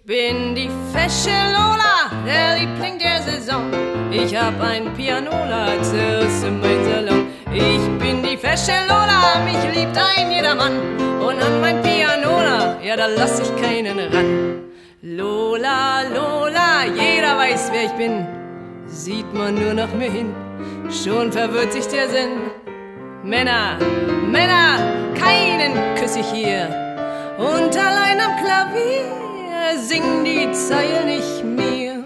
bin die fesche Lola, der Liebling der Saison. Ich hab ein Pianola als Erstes in mein Salon. Ich bin die fesche Lola, mich liebt ein jedermann. Und an mein Pianola, ja, da lass ich keinen ran. Lola, Lola, jeder weiß, wer ich bin. Sieht man nur nach mir hin, schon verwirrt sich der Sinn. Männer, Männer, keinen küss ich hier. Und allein am Klavier singen die Zeilen nicht mir.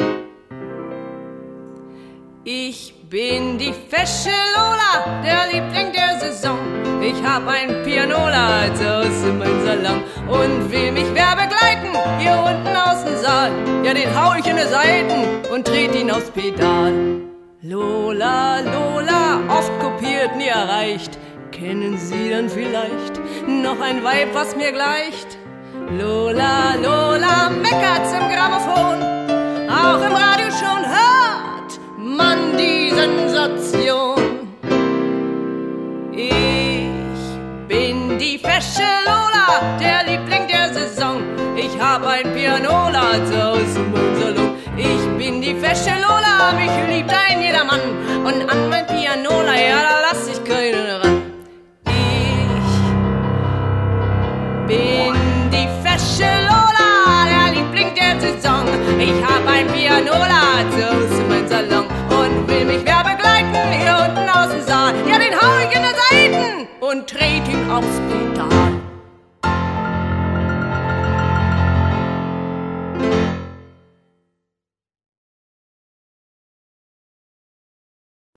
Ich bin die fesche Lola, der Liebling der Saison. Ich hab ein Pianola als Haus in mein Salon. Und will mich wer begleiten, hier unten aus dem Saal, ja, den hau ich in die Seiten und dreht ihn aufs Pedal. Lola, Lola, oft kopiert, nie erreicht. Kennen Sie dann vielleicht noch ein Weib, was mir gleicht? Lola, Lola, meckert's im Grammophon, auch im Radio schon hört man die Sensation. Ich bin die fesche Lola, der Liebling der Saison. Ich hab ein Pianola zu Hause in meinem Salon. Ich bin die fesche Lola, mich liebt ein jedermann. Und an mein Pianola, ja, da lass ich keinen ran. Ich bin die fesche Lola, der Liebling der Saison. Ich hab ein Pianola zu Hause in meinem Salon. Und will mich wer begleiten, hier unten aus dem Saal, ja, den hau ich in die Seiten und dreht ihn aufs Pedal.